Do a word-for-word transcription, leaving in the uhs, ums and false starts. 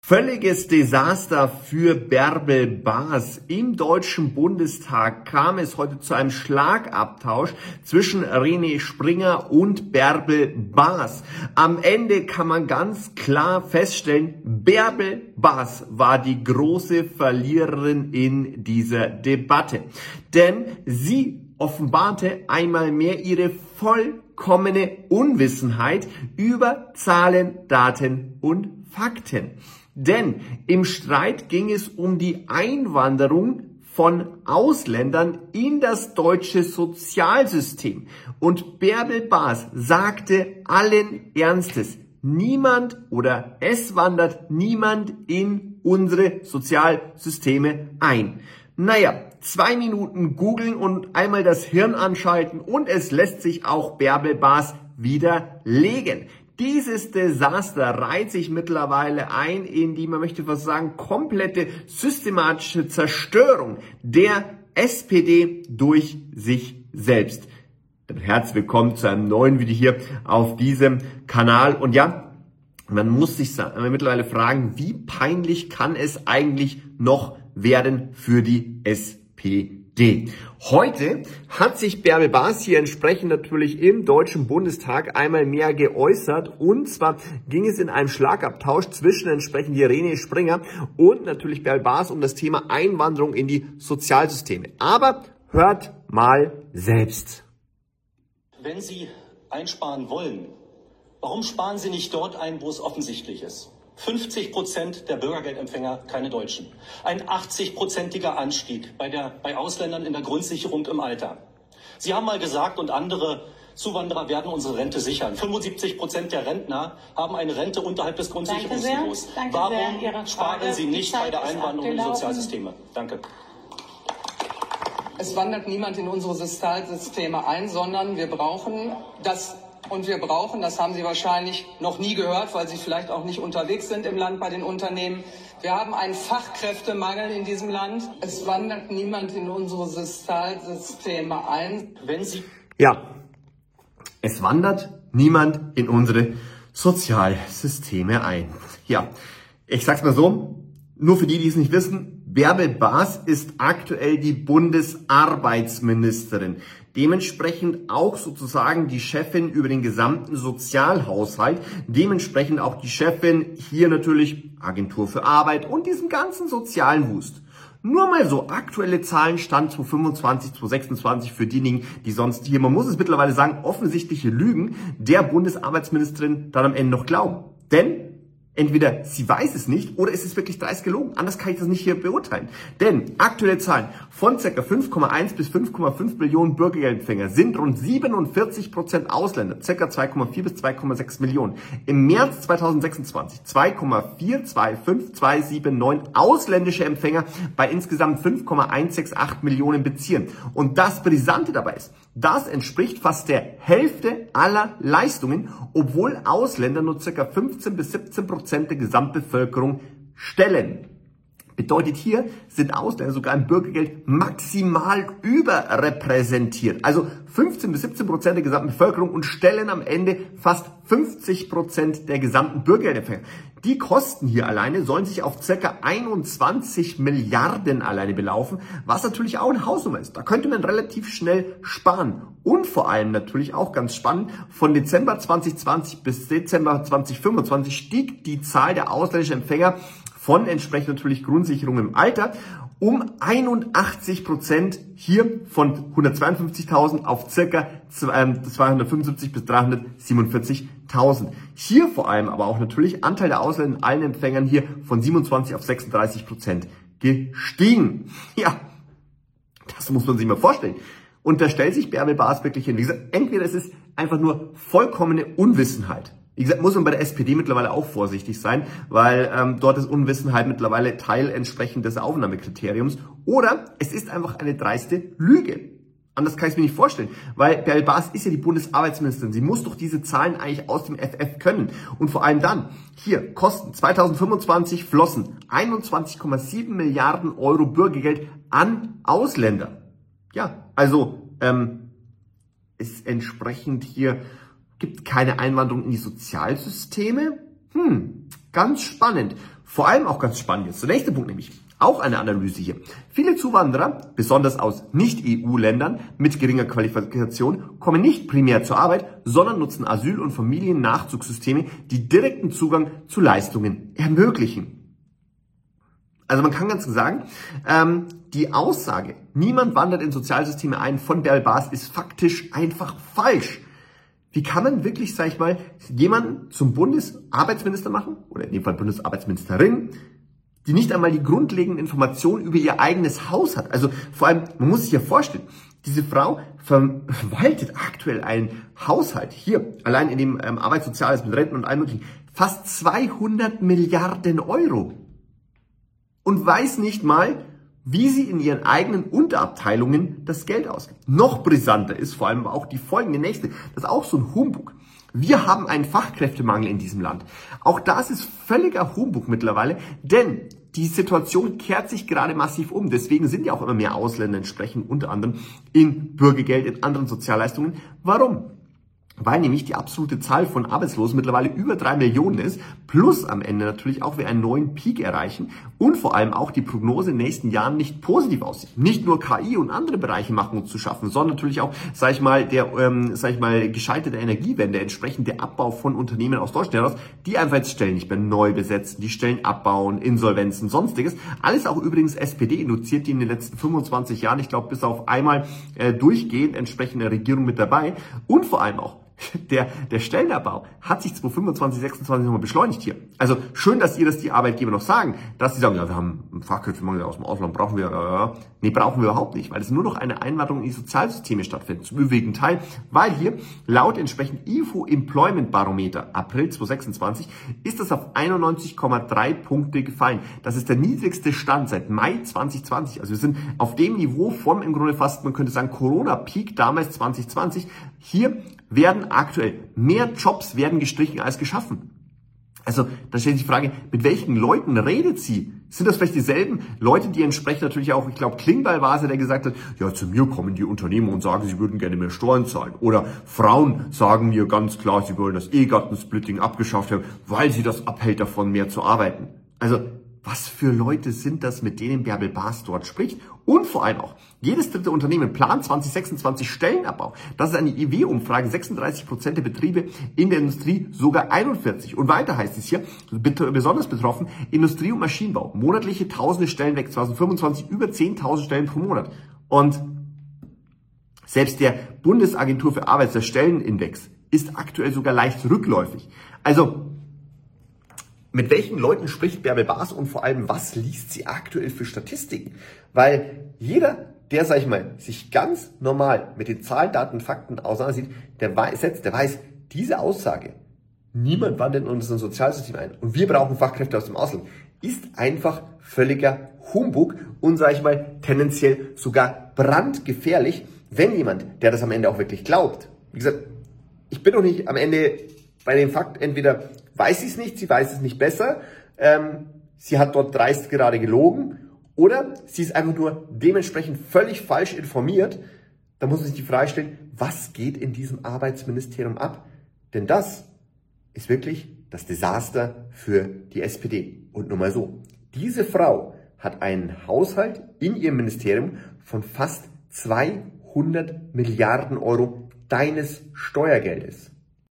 Völliges Desaster für Bärbel Baas. Im Deutschen Bundestag kam es heute zu einem Schlagabtausch zwischen René Springer und Bärbel Baas. Am Ende kann man ganz klar feststellen, Bärbel Baas war die große Verliererin in dieser Debatte. Denn sie offenbarte einmal mehr ihre vollkommene Unwissenheit über Zahlen, Daten und Fakten. Denn im Streit ging es um die Einwanderung von Ausländern in das deutsche Sozialsystem. Und Bärbel Baas sagte allen Ernstes, niemand oder es wandert niemand in unsere Sozialsysteme ein. Naja, zwei Minuten googeln und einmal das Hirn anschalten und es lässt sich auch Bärbel Baas widerlegen. Dieses Desaster reiht sich mittlerweile ein in die, man möchte fast sagen, komplette systematische Zerstörung der S P D durch sich selbst. Herzlich willkommen zu einem neuen Video hier auf diesem Kanal. Und ja, man muss sich mittlerweile fragen, wie peinlich kann es eigentlich noch werden für die S P D. Heute hat sich Bärbel Baas hier entsprechend natürlich im Deutschen Bundestag einmal mehr geäußert, und zwar ging es in einem Schlagabtausch zwischen entsprechend hier René Springer und natürlich Bärbel Baas um das Thema Einwanderung in die Sozialsysteme. Aber hört mal selbst. Wenn Sie einsparen wollen, warum sparen Sie nicht dort ein, wo es offensichtlich ist? fünfzig Prozent der Bürgergeldempfänger keine Deutschen. Ein achtzig-prozentiger Anstieg bei, der, bei Ausländern in der Grundsicherung im Alter. Sie haben mal gesagt, und andere Zuwanderer werden unsere Rente sichern. fünfundsiebzig Prozent der Rentner haben eine Rente unterhalb des Grundsicherungsniveaus. Warum sparen Sie nicht bei der Einwanderung in die Sozialsysteme? Danke. Es wandert niemand in unsere Sozialsysteme ein, sondern wir brauchen das. Und wir brauchen, das haben Sie wahrscheinlich noch nie gehört, weil Sie vielleicht auch nicht unterwegs sind im Land bei den Unternehmen. Wir haben einen Fachkräftemangel in diesem Land. Es wandert niemand in unsere Sozialsysteme ein. Wenn Sie Ja, es wandert niemand in unsere Sozialsysteme ein. Ja, ich sag's mal so, nur für die, die es nicht wissen, Bärbel Baas ist aktuell die Bundesarbeitsministerin. Dementsprechend auch sozusagen die Chefin über den gesamten Sozialhaushalt. Dementsprechend auch die Chefin hier natürlich Agentur für Arbeit und diesen ganzen sozialen Wust. Nur mal so aktuelle Zahlen, Stand zweitausendfünfundzwanzig, zweitausendsechsundzwanzig für diejenigen, die sonst hier, man muss es mittlerweile sagen, offensichtliche Lügen der Bundesarbeitsministerin dann am Ende noch glauben. Denn entweder sie weiß es nicht oder es ist wirklich dreist gelogen. Anders kann ich das nicht hier beurteilen. Denn aktuelle Zahlen von ca. fünf Komma eins bis fünf Komma fünf Millionen Bürgergeldempfänger sind rund siebenundvierzig Prozent Ausländer, ca. zwei Komma vier bis zwei Komma sechs Millionen. Im März zweitausendsechsundzwanzig zwei Komma vier zwei fünf zwei sieben neun ausländische Empfänger bei insgesamt fünf Komma eins sechs acht Millionen Beziehern. Und das Brisante dabei ist, das entspricht fast der Hälfte aller Leistungen, obwohl Ausländer nur ca. fünfzehn bis siebzehn Prozent der Gesamtbevölkerung stellen. Bedeutet, hier sind Ausländer sogar im Bürgergeld maximal überrepräsentiert. Also fünfzehn bis siebzehn Prozent der gesamten Bevölkerung und stellen am Ende fast fünfzig Prozent der gesamten Bürgergeldempfänger. Die Kosten hier alleine sollen sich auf ca. einundzwanzig Milliarden alleine belaufen, was natürlich auch eine Hausnummer ist. Da könnte man relativ schnell sparen. Und vor allem natürlich auch ganz spannend, von Dezember zweitausendzwanzig bis Dezember zweitausendfünfundzwanzig stieg die Zahl der ausländischen Empfänger von entsprechend natürlich Grundsicherung im Alter um einundachtzig Prozent, hier von hundertzweiundfünfzigtausend auf ca. zweihundertfünfundsiebzig bis dreihundertsiebenundvierzigtausend. Hier vor allem aber auch natürlich Anteil der Ausländer in allen Empfängern hier von siebenundzwanzig auf sechsunddreißig Prozent gestiegen. Ja, das muss man sich mal vorstellen. Und da stellt sich Bärbel Baas wirklich hin. Wie gesagt, entweder es ist einfach nur vollkommene Unwissenheit. Wie gesagt, muss man bei der S P D mittlerweile auch vorsichtig sein, weil ähm, dort ist Unwissenheit mittlerweile Teil entsprechend des Aufnahmekriteriums. Oder es ist einfach eine dreiste Lüge. Anders kann ich es mir nicht vorstellen, weil Bärbel Baas ist ja die Bundesarbeitsministerin. Sie muss doch diese Zahlen eigentlich aus dem F F können. Und vor allem dann, hier, Kosten zweitausendfünfundzwanzig flossen einundzwanzig Komma sieben Milliarden Euro Bürgergeld an Ausländer. Ja, also ähm, ist entsprechend hier, gibt keine Einwanderung in die Sozialsysteme. Hm, ganz spannend. Vor allem auch ganz spannend jetzt. Der nächste Punkt nämlich, auch eine Analyse hier. Viele Zuwanderer, besonders aus Nicht-E U-Ländern mit geringer Qualifikation, kommen nicht primär zur Arbeit, sondern nutzen Asyl- und Familiennachzugssysteme, die direkten Zugang zu Leistungen ermöglichen. Also man kann ganz sagen, ähm, die Aussage, niemand wandert in Sozialsysteme ein von Bärbel Baas, ist faktisch einfach falsch. Wie kann man wirklich, sag ich mal, jemanden zum Bundesarbeitsminister machen, oder in dem Fall Bundesarbeitsministerin, die nicht einmal die grundlegenden Informationen über ihr eigenes Haus hat? Also vor allem, man muss sich ja vorstellen, diese Frau verwaltet aktuell einen Haushalt, hier, allein in dem ähm, Arbeitssoziales mit Renten und allem möglichen, fast zweihundert Milliarden Euro. Und weiß nicht mal, wie sie in ihren eigenen Unterabteilungen das Geld ausgibt. Noch brisanter ist vor allem auch die folgende nächste. Das ist auch so ein Humbug. Wir haben einen Fachkräftemangel in diesem Land. Auch das ist völliger Humbug mittlerweile, denn die Situation kehrt sich gerade massiv um. Deswegen sind ja auch immer mehr Ausländer entsprechend unter anderem in Bürgergeld, in anderen Sozialleistungen. Warum? Weil nämlich die absolute Zahl von Arbeitslosen mittlerweile über drei Millionen ist, plus am Ende natürlich auch wir einen neuen Peak erreichen und vor allem auch die Prognose in den nächsten Jahren nicht positiv aussieht. Nicht nur K I und andere Bereiche machen uns zu schaffen, sondern natürlich auch, sag ich mal, der, ähm, sag ich mal, gescheiterte Energiewende, entsprechend der Abbau von Unternehmen aus Deutschland heraus, die einfach jetzt Stellen nicht mehr neu besetzen, die Stellen abbauen, Insolvenzen, sonstiges. Alles auch übrigens S P D induziert, die in den letzten fünfundzwanzig Jahren, ich glaube, bis auf einmal äh, durchgehend entsprechende Regierung mit dabei und vor allem auch Der, der Stellenabbau hat sich zweitausendfünfundzwanzig, sechsundzwanzig nochmal beschleunigt hier. Also schön, dass ihr das die Arbeitgeber noch sagen, dass sie sagen, ja, wir haben einen Fachkräftemangel aus dem Ausland, brauchen wir, äh, nee, brauchen wir überhaupt nicht, weil es nur noch eine Einwanderung in die Sozialsysteme stattfindet, zum überwiegenden Teil, weil hier laut entsprechend I F O Employment Barometer April zweitausendsechsundzwanzig ist das auf einundneunzig Komma drei Punkte gefallen. Das ist der niedrigste Stand seit Mai zweitausendzwanzig. Also wir sind auf dem Niveau vom im Grunde fast, man könnte sagen, Corona-Peak damals zwanzig zwanzig. Hier werden aktuell mehr Jobs werden gestrichen als geschaffen. Also da stellt sich die Frage, mit welchen Leuten redet sie? Sind das vielleicht dieselben Leute, die entsprechend natürlich auch, ich glaube Klingbeil war es, der gesagt hat, ja, zu mir kommen die Unternehmen und sagen, sie würden gerne mehr Steuern zahlen. Oder Frauen sagen mir ganz klar, sie wollen das Ehegattensplitting abgeschafft haben, weil sie das abhält davon, mehr zu arbeiten. Also was für Leute sind das, mit denen Bärbel Baas dort spricht? Und vor allem auch, jedes dritte Unternehmen plant zwanzig sechsundzwanzig Stellenabbau. Das ist eine I W-Umfrage, sechsunddreißig Prozent der Betriebe in der Industrie, sogar einundvierzig. Und weiter heißt es hier, besonders betroffen, Industrie- und Maschinenbau. Monatliche tausende Stellen weg, zweitausendfünfundzwanzig über zehntausend Stellen pro Monat. Und selbst der Bundesagentur für Arbeit, der Stellenindex, ist aktuell sogar leicht rückläufig. Also, mit welchen Leuten spricht Bärbel Baas und vor allem, was liest sie aktuell für Statistiken? Weil jeder, der, sag ich mal, sich ganz normal mit den Zahlen, Daten, Fakten auseinandersieht, der weiß, der weiß, diese Aussage, niemand wandert in unser Sozialsystem ein und wir brauchen Fachkräfte aus dem Ausland, ist einfach völliger Humbug und, sag ich mal, tendenziell sogar brandgefährlich, wenn jemand, der das am Ende auch wirklich glaubt. Wie gesagt, ich bin doch nicht am Ende bei dem Fakt, entweder weiß sie es nicht, sie weiß es nicht besser, ähm, sie hat dort dreist gerade gelogen oder sie ist einfach nur dementsprechend völlig falsch informiert. Da muss man sich die Frage stellen, was geht in diesem Arbeitsministerium ab? Denn das ist wirklich das Desaster für die S P D. Und nur mal so, diese Frau hat einen Haushalt in ihrem Ministerium von fast zweihundert Milliarden Euro deines Steuergeldes.